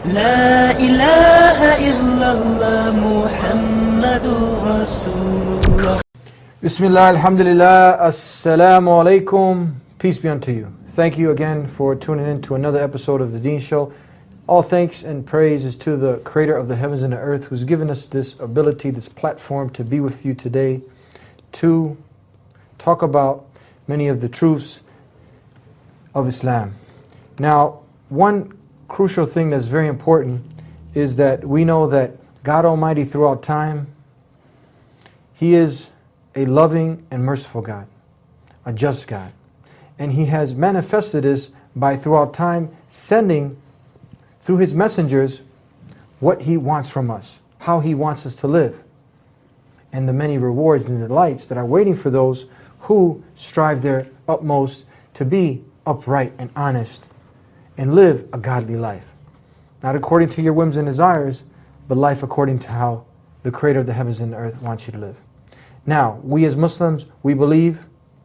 لا إله إلا الله محمد رسول الله. Bismillah, alhamdulillah, assalamu alaikum, peace be unto you. Thank you again for tuning in to another episode of The Deen Show. All thanks and praise is to the Creator of the heavens and the earth, who's given us this ability, this platform to be with you today, to talk about many of the truths of Islam. Now, one crucial thing that's very important is that we know that God Almighty throughout time, He is a loving and merciful God, a just God. And He has manifested this by throughout time sending through His messengers what He wants from us, how He wants us to live, and the many rewards and delights that are waiting for those who strive their utmost to be upright and honest and live a godly life. Not according to your whims and desires, but life according to how the Creator of the heavens and the earth wants you to live. Now, we as Muslims, we believe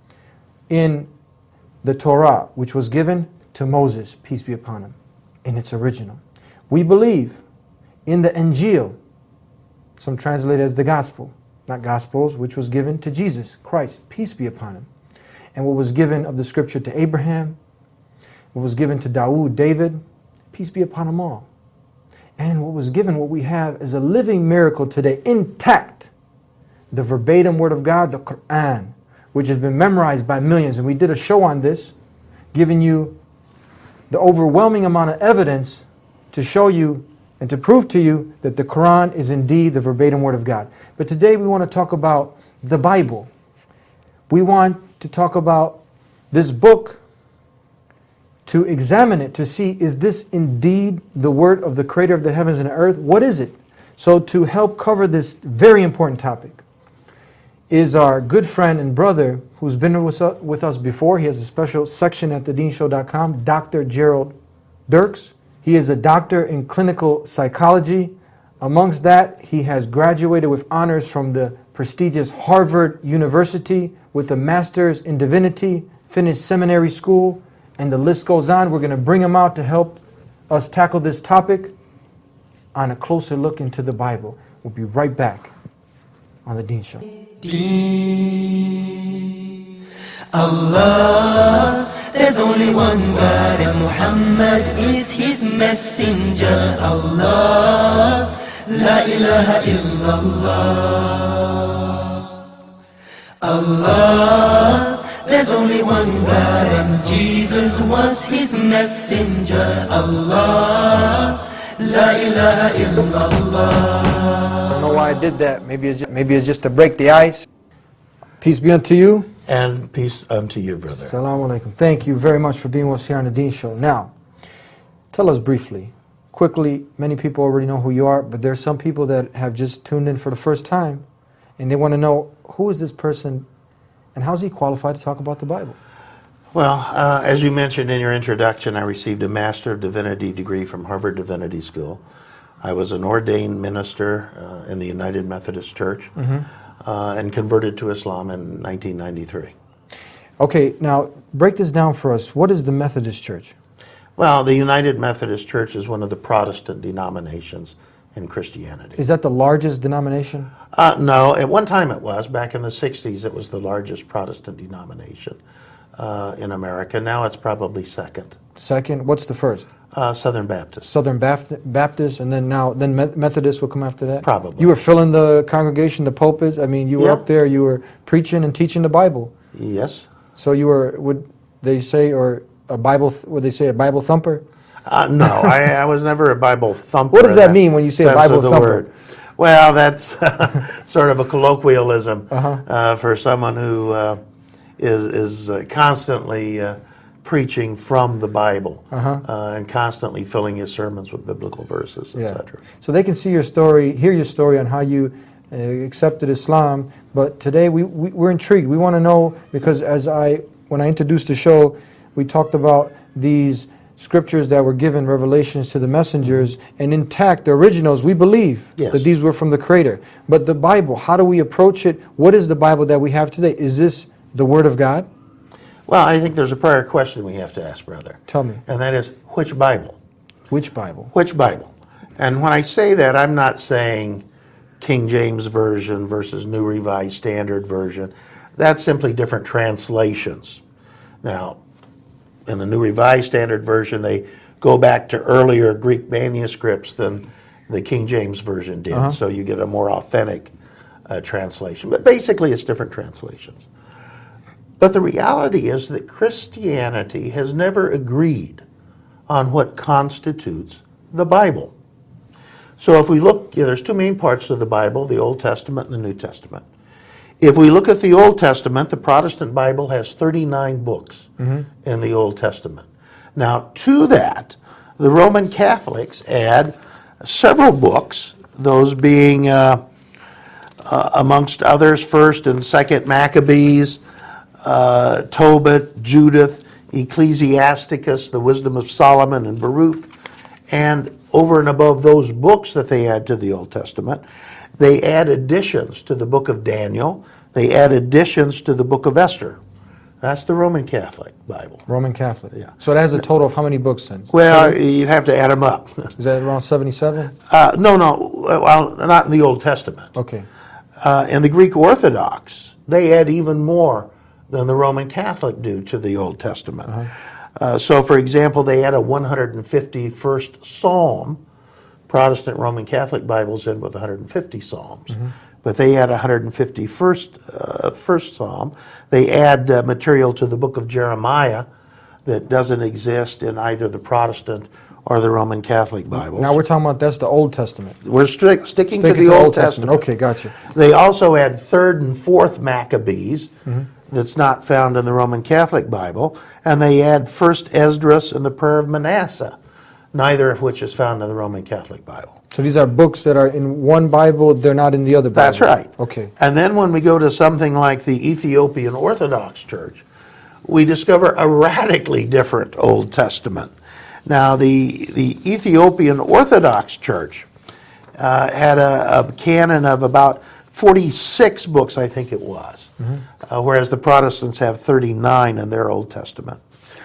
in the Torah, which was given to Moses, peace be upon him, in its original. We believe in the Injil, some translate as the Gospel, not Gospels, which was given to Jesus Christ, peace be upon him. And what was given of the scripture to Abraham, what was given to Dawood, David, peace be upon them all. And what was given, what we have, is a living miracle today, intact. The verbatim word of God, the Quran, which has been memorized by millions. And we did a show on this, giving you the overwhelming amount of evidence to show you and to prove to you that the Quran is indeed the verbatim word of God. But today we want to talk about the Bible. We want to talk about this book, to examine it, to see, is this indeed the word of the Creator of the heavens and the earth? What is it? So to help cover this very important topic is our good friend and brother who's been with us before. He has a special section at thedeenshow.com, Dr. Gerald Dirks. He is a doctor in clinical psychology. Amongst that, he has graduated with honors from the prestigious Harvard University with a master's in divinity, finished seminary school, and the list goes on. We're going to bring him out to help us tackle this topic on a closer look into the Bible. We'll be right back on The Deen Show. Allah, there's only one God and Muhammad is His messenger. Allah, La ilaha illallah. Allah, there's only one God and Jesus was His messenger. Allah, La ilaha illallah. I don't know why I did that. Maybe it's just to break the ice. Peace be unto you. And peace unto you, brother. Assalamu alaikum. Thank you very much for being with us here on The Deen Show. Now, tell us briefly, quickly, many people already know who you are, but there are some people that have just tuned in for the first time, and they want to know, who is this person, and how is he qualified to talk about the Bible? Well, as you mentioned in your introduction, I received a Master of Divinity degree from Harvard Divinity School. I was an ordained minister in the United Methodist Church, and converted to Islam in 1993. Okay, now break this down for us. What is the Methodist Church? Well, the United Methodist Church is one of the Protestant denominations in Christianity. Is that the largest denomination? No, at one time it was. Back in the 60s, it was the largest Protestant denomination in America. Now it's probably second. Second? What's the first? Southern Baptist. Southern Baptist, and then Methodist will come after that? Probably. You were filling the congregation, the pulpit. I mean, you were up there, you were preaching and teaching the Bible. Yes. So you were, would they say a Bible thumper? No, I was never a Bible thumper. What does that mean when you say a Bible thumper? Word. Well, that's sort of a colloquialism for someone who is constantly preaching from the Bible and constantly filling his sermons with biblical verses, etc. So they can see your story, hear your story on how you accepted Islam. But today we're intrigued. We want to know, because when I introduced the show, we talked about these scriptures that were given, revelations to the messengers, and intact, the originals, we believe that these were from the Creator. But the Bible, how do we approach it? What is the Bible that we have today? Is this the Word of God? Well, I think there's a prior question we have to ask, brother. Tell me. And that is, which Bible? Which Bible? Which Bible? And when I say that, I'm not saying King James Version versus New Revised Standard Version. That's simply different translations. Now, in the New Revised Standard Version, they go back to earlier Greek manuscripts than the King James Version did, so you get a more authentic translation. But basically, it's different translations. But the reality is that Christianity has never agreed on what constitutes the Bible. So if we look, there's two main parts to the Bible, the Old Testament and the New Testament. If we look at the Old Testament, the Protestant Bible has 39 books in the Old Testament. Now, to that, the Roman Catholics add several books, those being, amongst others, 1st and 2nd Maccabees, Tobit, Judith, Ecclesiasticus, the Wisdom of Solomon, and Baruch. And over and above those books that they add to the Old Testament, they add additions to the book of Daniel. They add additions to the book of Esther. That's the Roman Catholic Bible. Roman Catholic. Yeah. So it has a total of how many books then? Well, you'd have to add them up. Is that around 77? No. Well, not in the Old Testament. Okay. In the Greek Orthodox, they add even more than the Roman Catholic do to the Old Testament. So, for example, they add a 151st Psalm. Protestant Roman Catholic Bibles end with 150 Psalms. But they add 151st first Psalm. They add material to the book of Jeremiah that doesn't exist in either the Protestant or the Roman Catholic Bibles. Now we're talking about that's the Old Testament. We're sticking to the Old Testament. Okay, gotcha. They also add 3rd and 4th Maccabees that's not found in the Roman Catholic Bible. And they add 1st Esdras and the Prayer of Manasseh, neither of which is found in the Roman Catholic Bible. So these are books that are in one Bible, they're not in the other Bible. That's right. Okay. And then when we go to something like the Ethiopian Orthodox Church, we discover a radically different Old Testament. Now, the Ethiopian Orthodox Church had a canon of about 46 books, I think it was, whereas the Protestants have 39 in their Old Testament.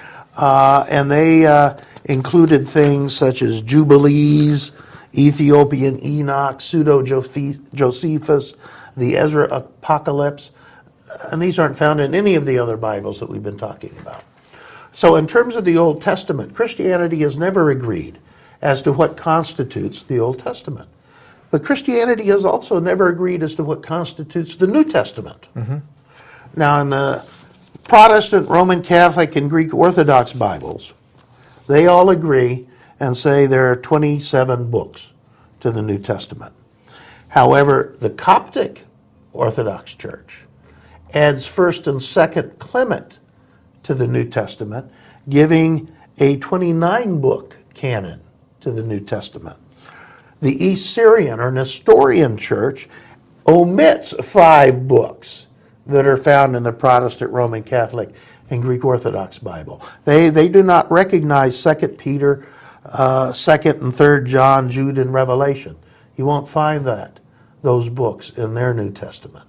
And they included things such as Jubilees, Ethiopian Enoch, Pseudo-Josephus, the Ezra Apocalypse, and these aren't found in any of the other Bibles that we've been talking about. So in terms of the Old Testament, Christianity has never agreed as to what constitutes the Old Testament. But Christianity has also never agreed as to what constitutes the New Testament. Now in the Protestant, Roman Catholic, and Greek Orthodox Bibles, they all agree and say there are 27 books to the New Testament. However, the Coptic Orthodox Church adds 1st and 2nd Clement to the New Testament, giving a 29-book canon to the New Testament. The East Syrian or Nestorian Church omits 5 books that are found in the Protestant, Roman Catholic, and Greek Orthodox Bible. They do not recognize 2 Peter, 2nd and 3rd John, Jude, and Revelation. You won't find those books in their New Testament.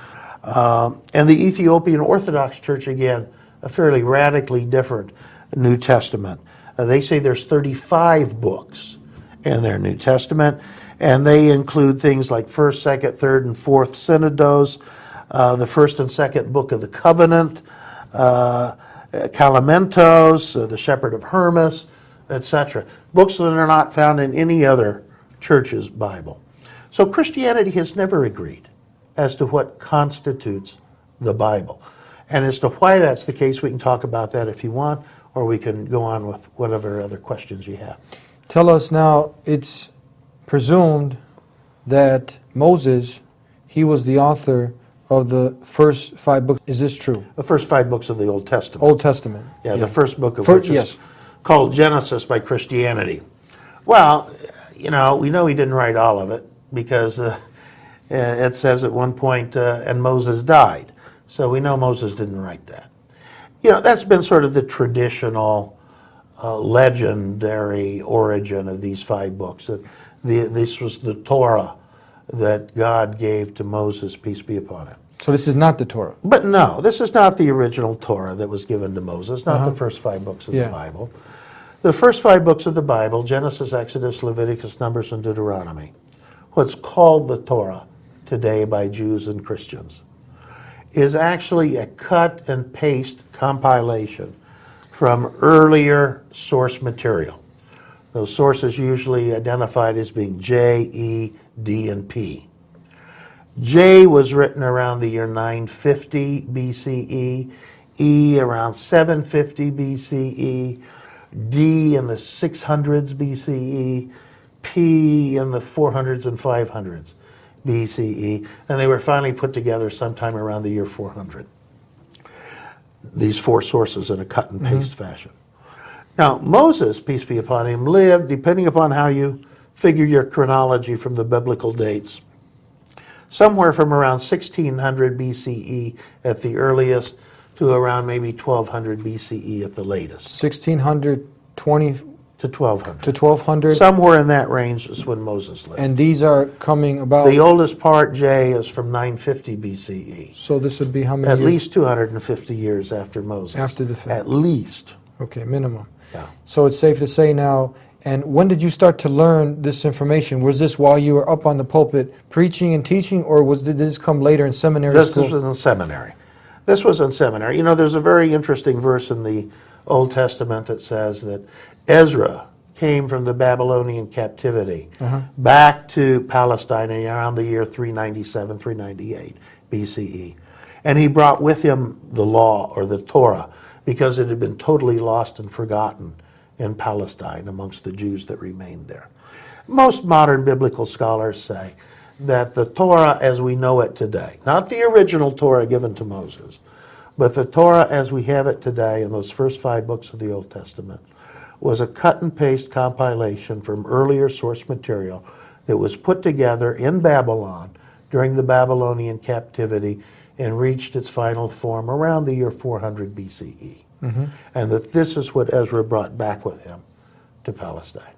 And the Ethiopian Orthodox Church, again, a fairly radically different New Testament. They say there's 35 books in their New Testament, and they include things like 1st, 2nd, 3rd, and 4th Synodos, the 1st and 2nd Book of the Covenant, Calamentos, the Shepherd of Hermas, etc. Books that are not found in any other church's Bible. So Christianity has never agreed as to what constitutes the Bible. And as to why that's the case, we can talk about that if you want, or we can go on with whatever other questions you have. Tell us now, it's presumed that Moses, he was the author of the first 5 books. Is this true? The first 5 books of the Old Testament. Old Testament. Yeah, the first book of which is called Genesis by Christianity. Well, we know he didn't write all of it because it says at one point, and Moses died. So we know Moses didn't write that. That's been sort of the traditional legendary origin of these 5 books. That this was the Torah that God gave to Moses, peace be upon him. So this is not the Torah? But no, this is not the original Torah that was given to Moses, not the first 5 books of the Bible. The first 5 books of the Bible, Genesis, Exodus, Leviticus, Numbers, and Deuteronomy, what's called the Torah today by Jews and Christians, is actually a cut and paste compilation from earlier source material. Those sources usually identified as being J, E, D, and P. J was written around the year 950 BCE, E around 750 BCE, D in the 600s BCE, P in the 400s and 500s BCE, and they were finally put together sometime around the year 400. These 4 sources in a cut and paste fashion. Now, Moses, peace be upon him, lived, depending upon how you figure your chronology from the biblical dates, somewhere from around 1600 BCE at the earliest to around maybe 1200 BCE at the latest. 1620 to 1200. to 1200. Somewhere in that range is when Moses lived. And these are coming about... The oldest part, J, is from 950 BCE. So this would be how many At years? least 250 years after Moses. After the fact. At least. Okay, minimum. Yeah. So it's safe to say now, and when did you start to learn this information? Was this while you were up on the pulpit preaching and teaching, or did this come later in seminary school? This was in seminary. This was in seminary. You know, there's a very interesting verse in the Old Testament that says that Ezra came from the Babylonian captivity back to Palestine around the year 397, 398 BCE. And he brought with him the law, or the Torah, because it had been totally lost and forgotten in Palestine amongst the Jews that remained there. Most modern biblical scholars say that the Torah as we know it today, not the original Torah given to Moses, but the Torah as we have it today in those first 5 books of the Old Testament, was a cut and paste compilation from earlier source material that was put together in Babylon during the Babylonian captivity and reached its final form around the year 400 BCE. And that this is what Ezra brought back with him to Palestine.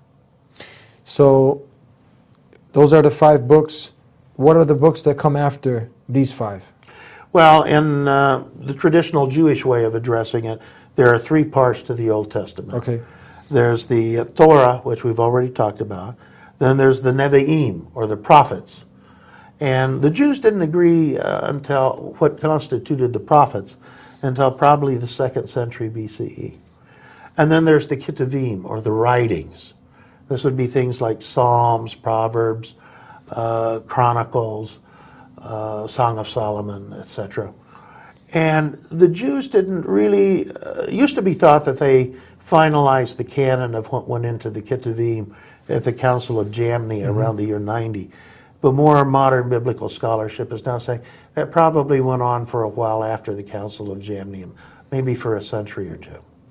So those are the 5 books. What are the books that come after these 5? Well, in the traditional Jewish way of addressing it, there are 3 parts to the Old Testament. Okay. There's the Torah, which we've already talked about. Then there's the Nevi'im, or the prophets. And the Jews didn't agree until what constituted the prophets until probably the 2nd century BCE. And then there's the Ketuvim, or the writings. This would be things like Psalms, Proverbs, Chronicles, Song of Solomon, etc. And the Jews didn't really, used to be thought that they finalized the canon of what went into the Ketuvim at the Council of Jamnia around the year 90. But more modern biblical scholarship is now saying that probably went on for a while after the Council of Jamnia, maybe for a century or 2.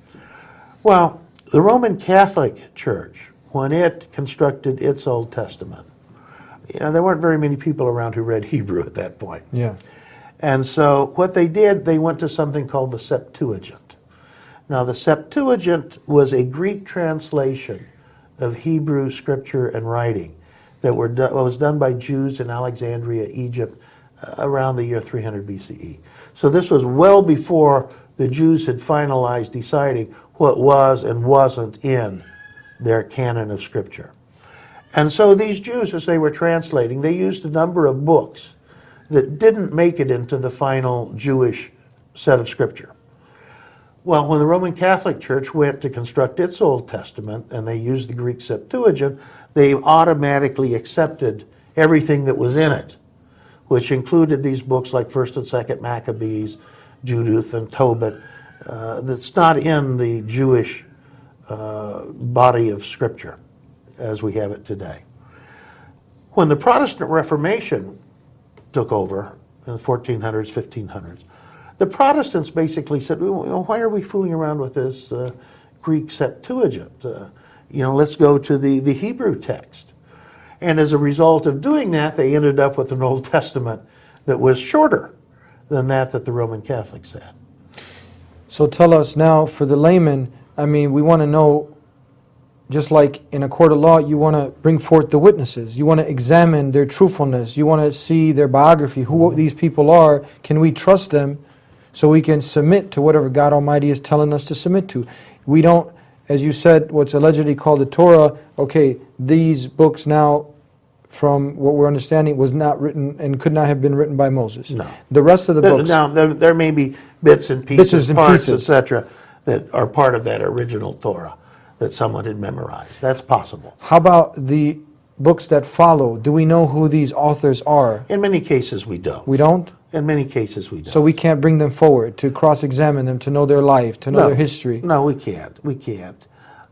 Well, the Roman Catholic Church, when it constructed its Old Testament, there weren't very many people around who read Hebrew at that point. Yeah. And so what they did, they went to something called the Septuagint. Now, the Septuagint was a Greek translation of Hebrew scripture and writing that was done by Jews in Alexandria, Egypt, around the year 300 BCE. So this was well before the Jews had finalized deciding what was and wasn't in their canon of scripture. And so these Jews, as they were translating, they used a number of books that didn't make it into the final Jewish set of scripture. Well, when the Roman Catholic Church went to construct its Old Testament and they used the Greek Septuagint, they automatically accepted everything that was in it, which included these books like 1st and 2nd Maccabees, Judith and Tobit, that's not in the Jewish body of Scripture as we have it today. When the Protestant Reformation took over in the 1400s, 1500s, the Protestants basically said, why are we fooling around with this Greek Septuagint? Let's go to the Hebrew text. And as a result of doing that, they ended up with an Old Testament that was shorter than that the Roman Catholics had. So tell us now, for the layman, we want to know, just like in a court of law, you want to bring forth the witnesses. You want to examine their truthfulness. You want to see their biography, who these people are. Can we trust them so we can submit to whatever God Almighty is telling us to submit to? We don't as you said, what's allegedly called the Torah, okay, these books now, from what we're understanding, was not written and could not have been written by Moses. No. The rest of the books... Now, there may be bits and pieces, parts, etc., that are part of that original Torah that someone had memorized. That's possible. How about the books that follow? Do we know who these authors are? In many cases, we don't. We don't? In many cases, we don't. So we can't bring them forward to cross-examine them, to know their life, to know their history? No, we can't. We can't.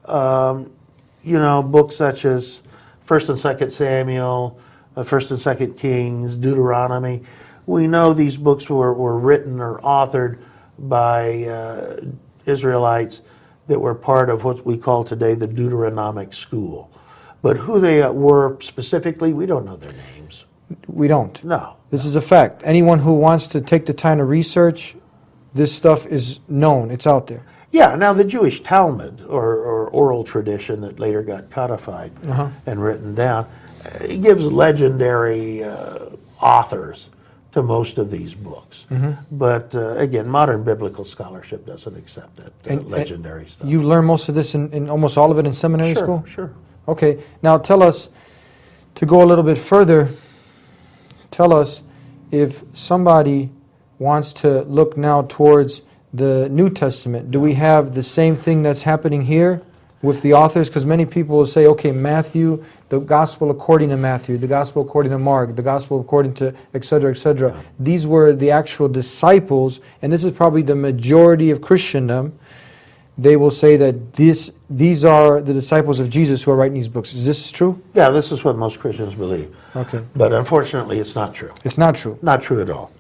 Books such as 1st and 2nd Samuel, 1st and 2nd Kings, Deuteronomy, we know these books were written or authored by Israelites that were part of what we call today the Deuteronomic school. But who they were specifically, we don't know their names. We don't? No. This is a fact. Anyone who wants to take the time to research, this stuff is known. It's out there. Yeah, now the Jewish Talmud, or oral tradition that later got codified and written down, it gives legendary authors to most of these books. But again, modern biblical scholarship doesn't accept that legendary stuff. You learn most of this in almost all of it in seminary school? Sure. Okay, now tell us, to go a little bit further, tell us if somebody wants to look now towards the New Testament, do we have the same thing that's happening here with the authors? Because many people will say, okay, Matthew, the Gospel according to Matthew, the Gospel according to Mark, the Gospel according to etc., etc. Yeah. These were the actual disciples, and this is probably the majority of Christendom. They will say that these are the disciples of Jesus who are writing these books. Is this true? Yeah, this is what most Christians believe. Okay. But unfortunately, it's not true. It's not true. Not true at all.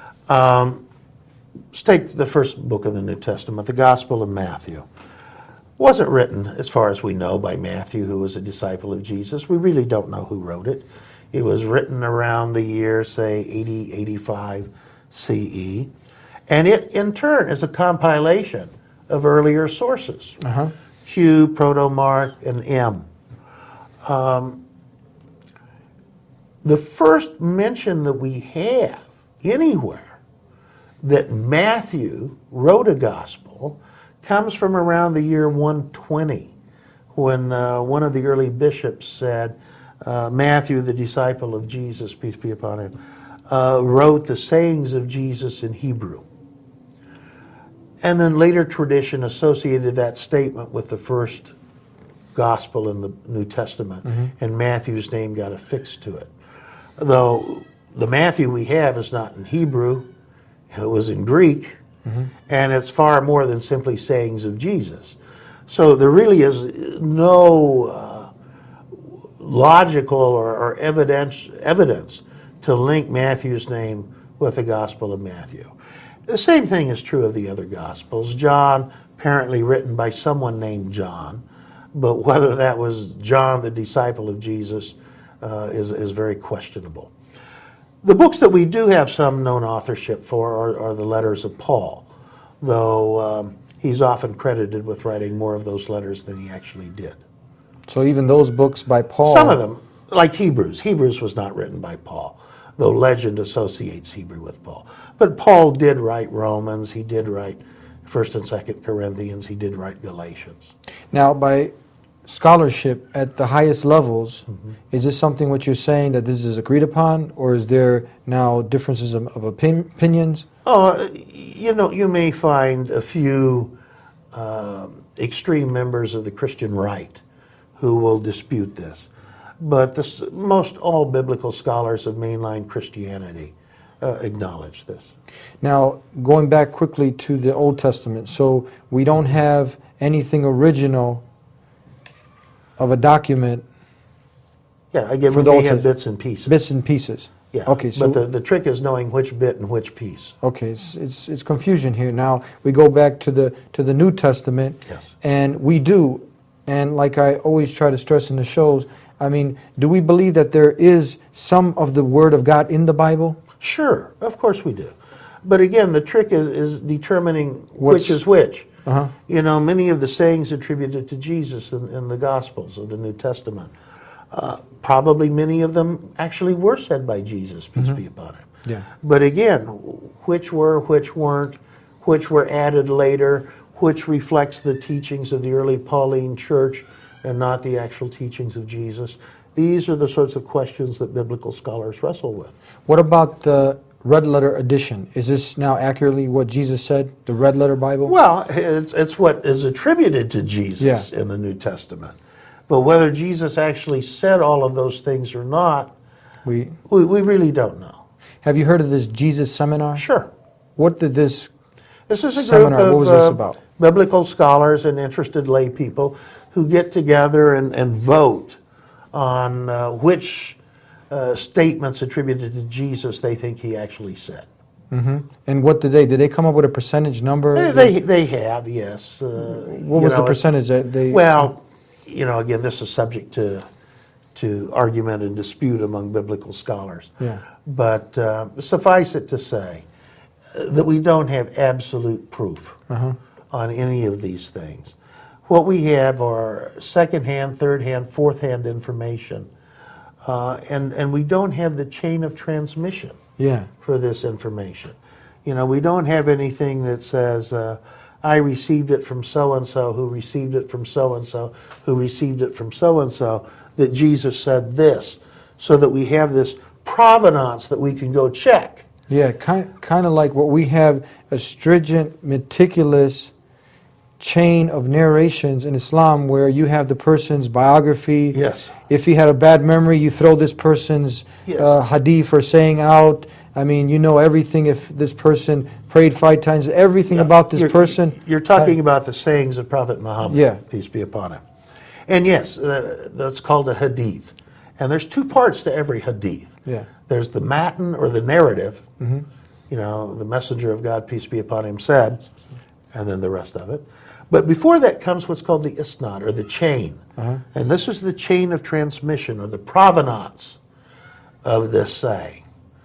Let's take the first book of the New Testament, the Gospel of Matthew. Wasn't written, as far as we know, by Matthew, who was a disciple of Jesus. We really don't know who wrote it. It was written around the year, say, 80, 85 CE. And it, in turn, is a compilation of earlier sources. Q, Proto-Mark, and M. The first mention that we have anywhere that Matthew wrote a gospel comes from around the year 120, when one of the early bishops said, Matthew, the disciple of Jesus, peace be upon him, wrote the sayings of Jesus in Hebrew. And then later tradition associated that statement with the first gospel in the New Testament, and Matthew's name got affixed to it. Though the Matthew we have is not in Hebrew, it was in Greek, and it's far more than simply sayings of Jesus. So there really is no logical or evidence to link Matthew's name with the Gospel of Matthew. The same thing is true of the other Gospels. John, apparently written by someone named John, but whether that was John, the disciple of Jesus, is very questionable. The books that we do have some known authorship for are the letters of Paul, though he's often credited with writing more of those letters than he actually did. So even those books by Paul... Some of them, like Hebrews. Hebrews was not written by Paul, though legend associates Hebrew with Paul. But Paul did write Romans, he did write 1st and 2nd Corinthians, he did write Galatians. Now, by scholarship at the highest levels, is this something what you're saying that this is agreed upon, or is there now differences of opinions? Oh, you may find a few extreme members of the Christian right who will dispute this. But most all biblical scholars of mainline Christianity acknowledge this. Now, going back quickly to the Old Testament, so we don't have anything original of a document. Yeah, again, for we the may Old have Testament. bits and pieces. Bits and pieces. Yeah. Okay. So but the trick is knowing which bit and which piece. Okay, it's confusion here. Now we go back to the New Testament, Yes. and we do, and like I always try to stress in the shows, I mean, do we believe that there is some of the Word of God in the Bible? Sure, of course we do. But again, the trick is determining which is which. You know, many of the sayings attributed to Jesus in the Gospels of the New Testament, probably many of them actually were said by Jesus, peace be upon him. Yeah. But again, which were, which weren't, which were added later, which reflects the teachings of the early Pauline church and not the actual teachings of Jesus? These are the sorts of questions that biblical scholars wrestle with. What about the red letter edition? Is this now accurately what Jesus said, the red letter Bible? Well, it's what is attributed to Jesus in the New Testament. But whether Jesus actually said all of those things or not, we really don't know. Have you heard of this Jesus Seminar? Sure. What did this This is a seminar, group of what was this about? biblical scholars and interested lay people who get together and vote on which statements attributed to Jesus they think he actually said. Mm-hmm. And what did they come up with a percentage number? They have, yes. What was the percentage that they... Well, again, this is subject to argument and dispute among biblical scholars. Yeah. But suffice it to say that we don't have absolute proof on any of these things. What we have are second-hand, third-hand, fourth-hand information, and we don't have the chain of transmission for this information. We don't have anything that says, I received it from so-and-so, who received it from so-and-so, who received it from so-and-so, that Jesus said this, so that we have this provenance that we can go check. Yeah, kind of like what we have, a stringent, meticulous chain of narrations in Islam where you have the person's biography. Yes. If he had a bad memory, you throw this person's hadith or saying out. I mean, you know everything. If this person prayed 5 times, everything about this person. You're talking about the sayings of Prophet Muhammad, peace be upon him. And yes, that's called a hadith. And there's 2 parts to every hadith. Yeah. There's the matan, or the narrative. The messenger of God, peace be upon him, said, and then the rest of it. But before that comes what's called the isnad, or the chain. And this is the chain of transmission, or the provenance of this saying.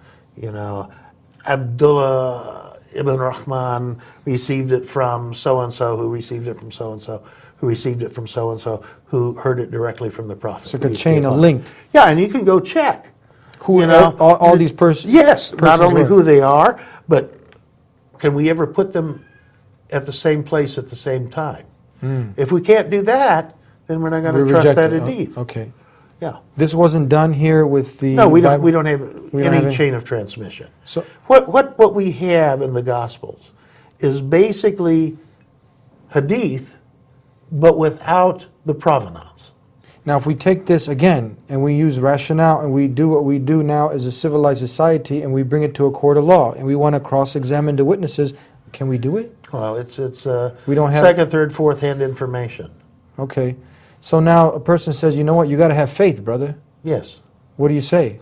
Abdullah ibn Rahman received it from so-and-so, who received it from so-and-so, who received it from so-and-so, who heard it directly from the Prophet. It's like a chain of linked. Yeah, and you can go check. Who all these persons? Yes, not only who they are, but can we ever put them at the same place at the same time? If we can't do that, then we're not going to trust that hadith. Okay. Yeah. This wasn't done here with the... No, we don't have any chain of transmission. So what we have in the Gospels is basically hadith, but without the provenance. Now, if we take this again, and we use rationale, and we do what we do now as a civilized society, and we bring it to a court of law, and we want to cross-examine the witnesses, can we do it? Well, it's we don't have second, third, fourth-hand information. Okay. So now a person says, you know what, you got to have faith, brother. Yes. What do you say?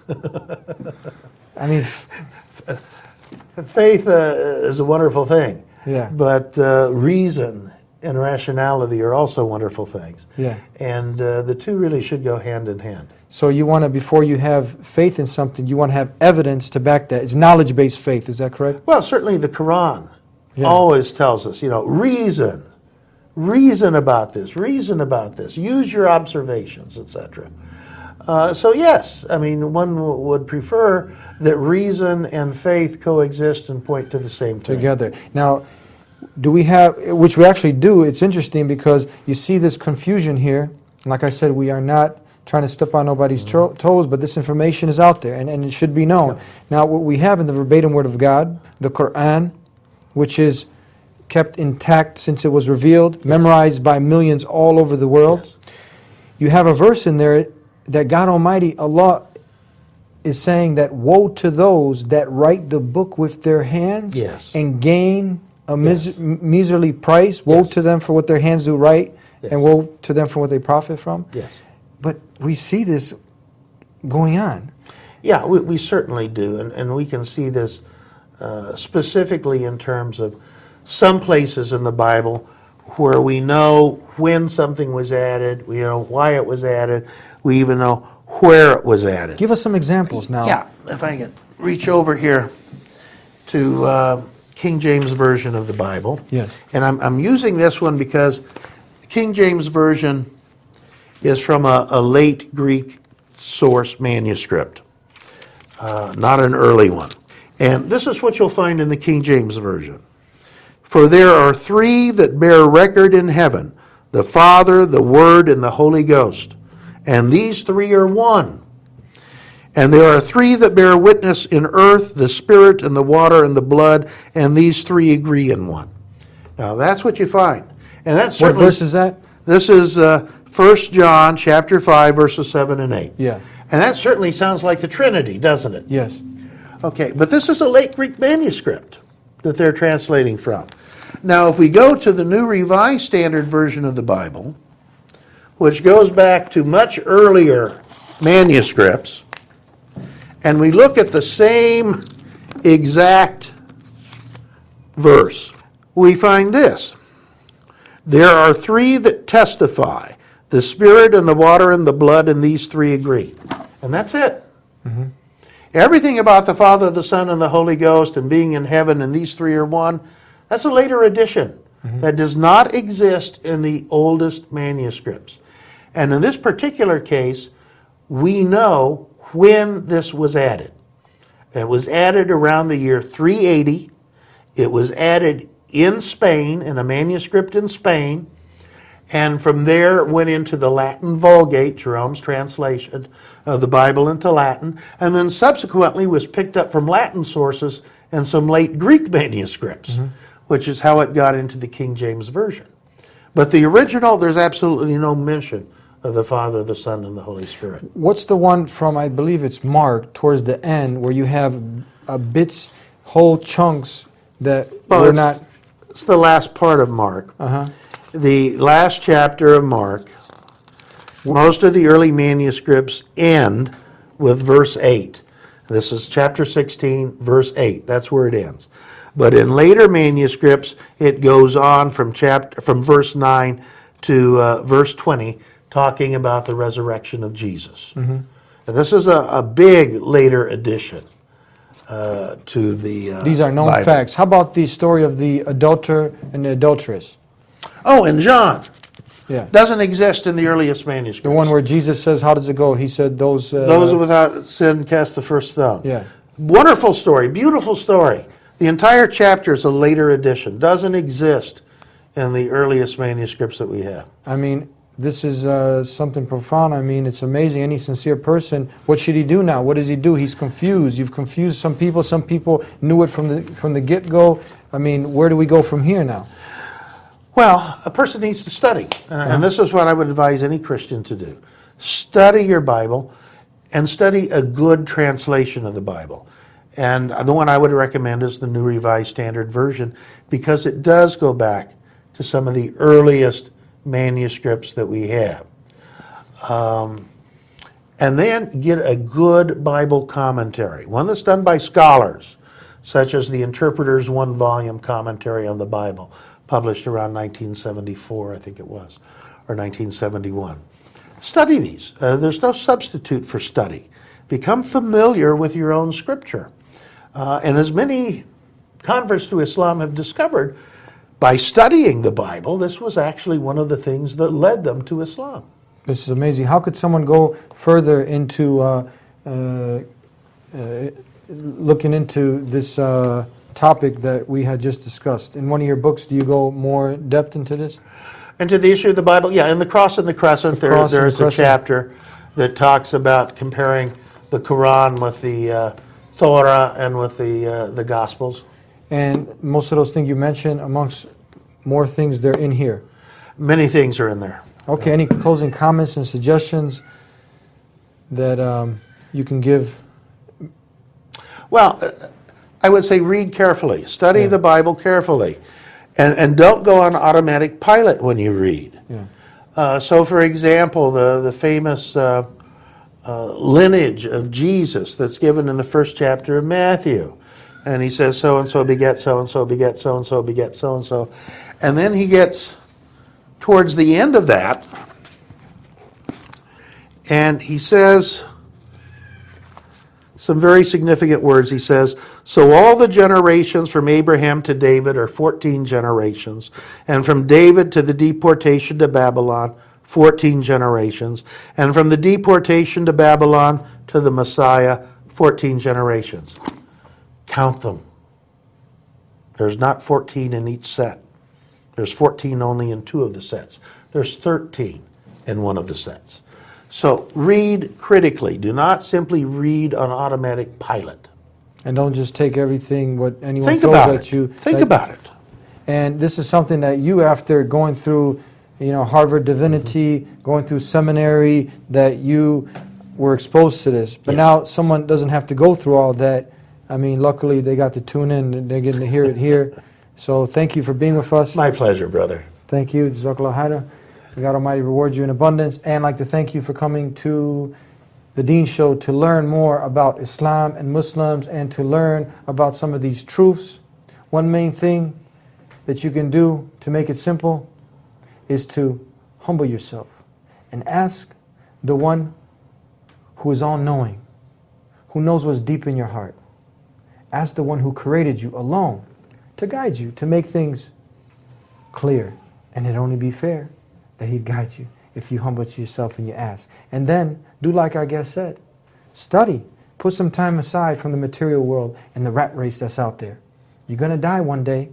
I mean... Faith is a wonderful thing. Yeah. But reason and rationality are also wonderful things. Yeah. And the two really should go hand in hand. So you want to, before you have faith in something, you want to have evidence to back that. It's knowledge-based faith, is that correct? Well, certainly the Quran always tells us, reason about this, use your observations, etc. So yes, I mean, one would prefer that reason and faith coexist and point to the same thing. Together. Now, do we have, which we actually do, it's interesting because you see this confusion here. Like I said, we are not trying to step on nobody's toes, but this information is out there and it should be known. Yeah. Now, what we have in the verbatim Word of God, the Quran, which is kept intact since it was revealed, memorized by millions all over the world. Yes. You have a verse in there that God Almighty, Allah, is saying that woe to those that write the book with their hands and gain a miserly price. Woe to them for what their hands do write, and woe to them for what they profit from. Yes. But we see this going on. Yeah, we certainly do, and we can see this specifically in terms of some places in the Bible where we know when something was added, we know why it was added, we even know where it was added. Give us some examples now. Yeah, if I can reach over here to King James Version of the Bible. Yes. And I'm using this one because the King James Version is from a late Greek source manuscript, not an early one. And this is what you'll find in the King James Version. For there are three that bear record in heaven, the Father, the Word, and the Holy Ghost. And these three are one. And there are three that bear witness in earth, the Spirit, and the water, and the blood, and these three agree in one. Now that's what you find. And that's What verse is that? This is 1 John chapter 5, verses 7 and 8. Yeah. And that certainly sounds like the Trinity, doesn't it? Yes. Okay, but this is a late Greek manuscript that they're translating from. Now, if we go to the New Revised Standard Version of the Bible, which goes back to much earlier manuscripts, and we look at the same exact verse, we find this. There are three that testify, the Spirit and the water and the blood, and these three agree. And that's it. Mm-hmm. Everything about the Father, the Son, and the Holy Ghost and being in heaven and these three are one, that's a later addition that does not exist in the oldest manuscripts. And in this particular case, we know when this was added. It was added around the year 380. It was added in Spain, in a manuscript in Spain, and from there it went into the Latin Vulgate, Jerome's translation of the Bible into Latin, and then subsequently was picked up from Latin sources and some late Greek manuscripts, which is how it got into the King James Version. But the original, there's absolutely no mention of the Father, the Son, and the Holy Spirit. What's the one from, I believe it's Mark, towards the end, where you have bits, whole chunks that were not... It's the last part of Mark. The last chapter of Mark, most of the early manuscripts end with verse 8. This is chapter 16, verse 8. That's where it ends. But in later manuscripts, it goes on from verse 9 to verse 20, talking about the resurrection of Jesus. And this is a big later addition to the These are known Bible. facts. How about the story of the adulterer and the adulteress? Oh, and John. Yeah. Doesn't exist in the earliest manuscripts. The one where Jesus says, how does it go? He said, those without sin cast the first stone. Yeah. Wonderful story, beautiful story. The entire chapter is a later addition. Doesn't exist in the earliest manuscripts that we have. I mean, this is something profound. I mean, it's amazing. Any sincere person, what should he do now? What does he do? He's confused. You've confused some people. Some people knew it from the get-go. I mean, where do we go from here now? Well, a person needs to study. And this is what I would advise any Christian to do. Study your Bible and study a good translation of the Bible. And the one I would recommend is the New Revised Standard Version, because it does go back to some of the earliest manuscripts that we have. And then get a good Bible commentary, one that's done by scholars, such as the Interpreter's one-volume commentary on the Bible, published around 1974, I think it was, or 1971. Study these. There's no substitute for study. Become familiar with your own Scripture. And as many converts to Islam have discovered, by studying the Bible, this was actually one of the things that led them to Islam. This is amazing. How could someone go further into looking into this topic that we had just discussed? In one of your books, do you go more depth into this? Into the issue of the Bible? Yeah, in The Cross and the Crescent, there's a chapter that talks about comparing the Quran with the Torah and with the Gospels. And most of those things you mentioned, amongst more things, they're in here. Many things are in there. Okay, any closing comments and suggestions that you can give? Well, I would say read carefully. Study the Bible carefully. And don't go on automatic pilot when you read. Yeah. So, for example, the famous lineage of Jesus that's given in the first chapter of Matthew. And he says, so-and-so beget so-and-so beget so-and-so beget so-and-so. And then he gets towards the end of that, and he says some very significant words. He says, so all the generations from Abraham to David are 14 generations, and from David to the deportation to Babylon, 14 generations, and from the deportation to Babylon to the Messiah, 14 generations. Count them. There's not 14 in each set. There's 14 only in 2 of the sets. There's 13 in 1 of the sets. So read critically. Do not simply read on automatic pilot. And don't just take everything what anyone Think throws about at it. you. Think about it. And this is something that you, after going through, Harvard Divinity, going through seminary, that you were exposed to this. But Yes. now someone doesn't have to go through all that. I mean, luckily they got to tune in and they're getting to hear it here. So thank you for being with us. My pleasure, brother. Thank you. Jazakallah khairan. May God Almighty reward you in abundance. And I'd like to thank you for coming to the Deen Show to learn more about Islam and Muslims and to learn about some of these truths. One main thing that you can do to make it simple is to humble yourself and ask the one who is all-knowing, who knows what's deep in your heart. Ask the one who created you alone to guide you, to make things clear. And it'd only be fair that He'd guide you if you humble yourself and you ask. And then, do like our guest said, study. Put some time aside from the material world and the rat race that's out there. You're going to die one day.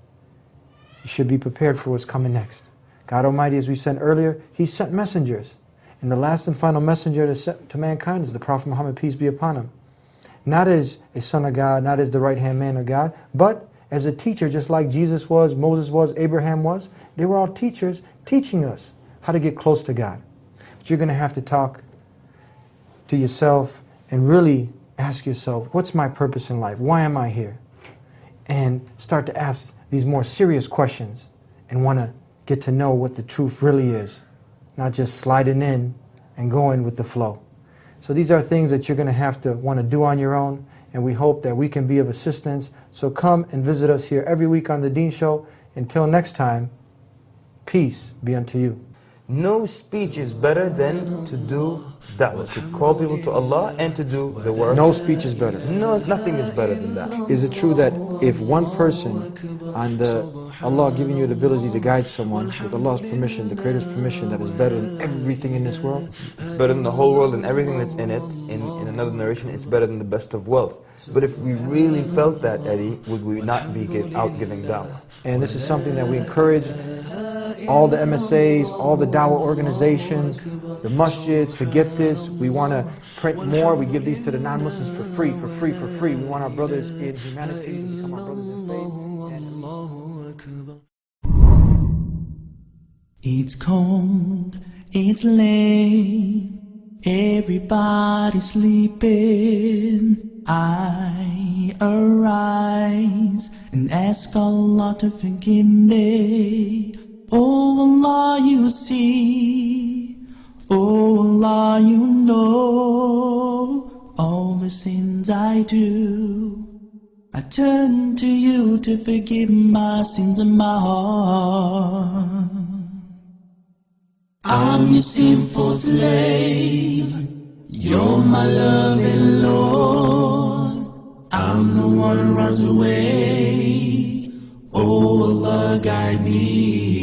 You should be prepared for what's coming next. God Almighty, as we said earlier, He sent messengers. And the last and final messenger to mankind is the Prophet Muhammad, peace be upon him. Not as a son of God, not as the right-hand man of God, but as a teacher, just like Jesus was, Moses was, Abraham was. They were all teachers teaching us how to get close to God. But you're going to have to talk to yourself and really ask yourself, what's my purpose in life? Why am I here? And start to ask these more serious questions and want to get to know what the truth really is, not just sliding in and going with the flow. So these are things that you're going to have to want to do on your own, and we hope that we can be of assistance. So come and visit us here every week on The Deen Show. Until next time, peace be unto you. No speech is better than to do da'wah, to call people to Allah and to do the work. No speech is better. No, nothing is better than that. Is it true that if one person, on Allah giving you the ability to guide someone with Allah's permission, the Creator's permission, that is better than everything in this world? Better than the whole world and everything that's in it. In another narration, it's better than the best of wealth. But if we really felt that, Eddie, would we not be out giving da'wah? And this is something that we encourage all the MSAs, all the da'wah organizations, the masjids to get this. We want to print more. We give these to the non-Muslims for free. We want our brothers in humanity to become our brothers in faith. It's cold, it's late, everybody's sleeping. I arise and ask Allah to forgive me. Oh Allah, you see, oh Allah, you know all the sins I do. I turn to you to forgive my sins in my heart. I'm your sinful slave, you're my loving Lord. I'm the one who runs away, oh Allah, guide me.